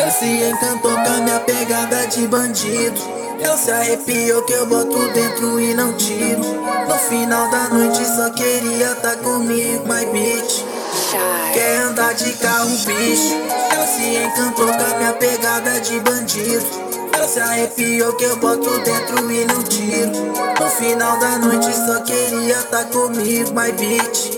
Ela se encantou com a minha pegada de bandido. Ela se arrepiou que eu boto dentro e não tiro. No final da noite só queria tá comigo, my bitch. Quer andar de carro, bicho. Ela se encantou com a minha pegada de bandido. Ela se arrepiou que eu boto dentro e não tiro. No final da noite só queria tá comigo, my bitch.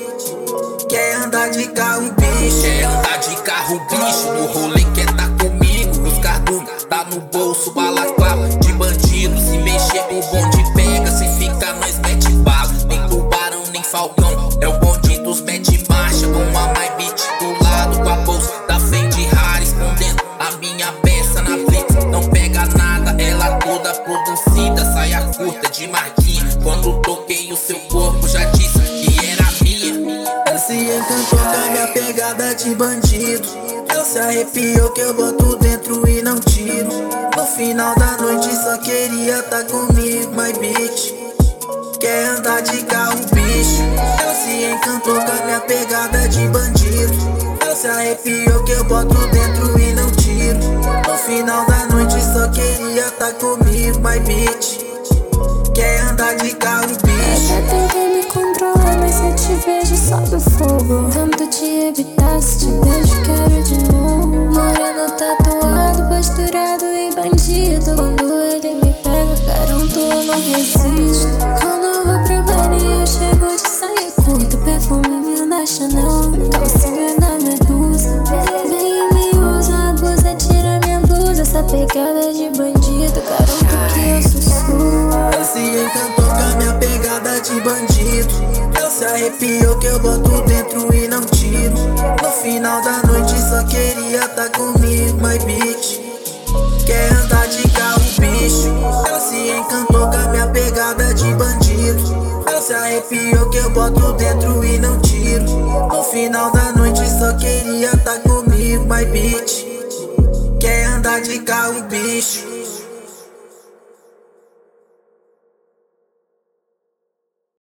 Quer andar de carro, bicho. Quer andar de carro, bicho. No rolê quer tá comigo. Os cardumes tá no bolso, balaclava de bandido. Se mexer o bonde pega, se fica nós mete bala. Nem tubarão, nem falcão, é o bonde dos mete marcha. Com a my bitch do lado, com a bolsa da frente rara, escondendo a minha peça na blitz. Não pega nada, ela toda produzida, saia curta de marquinha. Quando toquei o seu corpo já disse que era minha. Ela se encantou com a minha pegada de bandido. Ela se arrepiou que eu boto dentro e não tiro. No final da noite só queria tá comigo, my bitch. Quer andar de carro, bicho. Ela se encantou com a minha pegada de bandido. Ela se arrepiou que eu boto dentro e não tiro. No final da noite só queria tá comigo, my bitch. Quer andar de carro, bicho. Até tentei me controlar, mas se eu te vejo sobe o fogo. Tento te evitar, se te beijo quero de novo. Moreno tatuado, posturado e bandido. Quando ele me pega, garanto eu não resisto. Quando eu vou pro baile eu chego de saia curta. Perfuminho da Chanel, calcinha da Medusa. Vem e me usa, abusa, tira minha blusa. Essa pegada de bandido, garanto que eu sou sua. Ela se encantou com a minha pegada de bandido. Ela se arrepiou que eu boto dentro e não tiro. No final da noite só queria tá comigo, my bitch. Quer andar de carro, bicho. Ela se encantou com a minha pegada de bandido. Ela se arrepiou que eu boto dentro e não tiro. No final da noite só queria tá comigo, my bitch. Quer andar de carro, bicho.